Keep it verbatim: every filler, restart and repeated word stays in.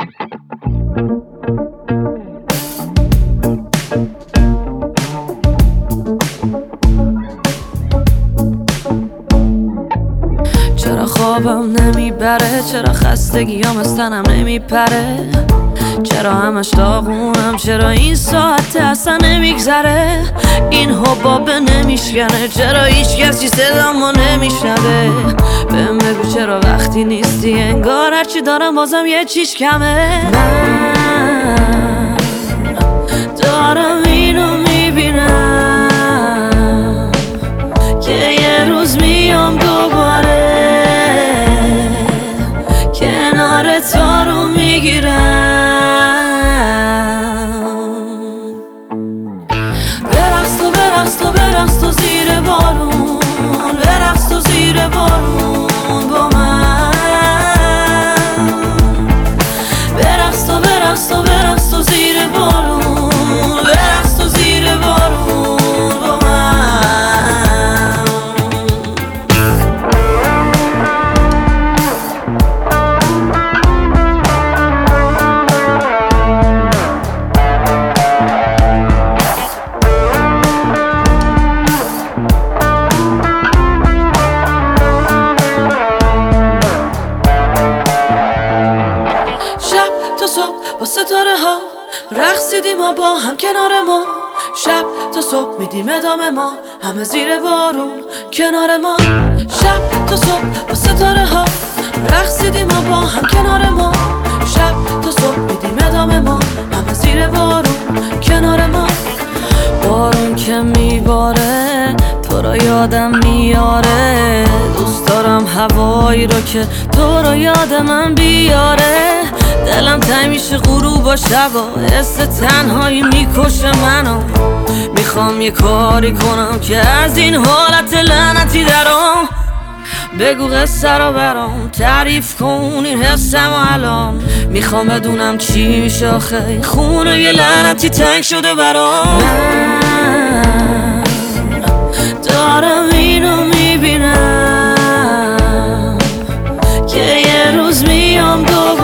چرا خوابم نمیبره، چرا خستگیام از تنم نمیپره، چرا همش داغونم، چرا این ساعت اصلا نمیگذره، این حبابه نمیشکنه، چرا هیچ کسی صدامو نمیشنوه. بهم بگو چرا وقتی نیستی انگار هرچی دارم بازم یه چیز کمه. من دارم اینو میبینم که یه روز میام دوباره کنار تو رو میگیرم. برقص تو برقص تو برقص تو زیر بارون، برقص تو زیر بارون با من. برقص تو برقص تو برقص تو زیر بارون، برقص تو زیر بارون با من. تا صبح با ستاره ها رقصیدیم ما با هم کنار ما، شب تا صبح میدیم ادامه ما همه زیر بارون کنار ما. شب تا صبح با ستاره ها رقصیدیم ما با هم کنار ما، شب تا صبح میدیم ادامه ما همه زیر بارون کنار ما. بارون که میباره تو رو یادم میاره، دوست دارم هوایی رو که تو رو یاد من بیاره. دلم تنگ میشه غروب و شبا، حس تنهایی میکشه منو، میخوام یه کاری کنم که از این حالت لعنتی درام. بگو قصه رو برام تعریف کن این حسم و الان، میخوام بدونم چی میشه آخه خونه یه لعنتی تنگ شده برام. من دارم اینو میبینم که یه روز میام دوباره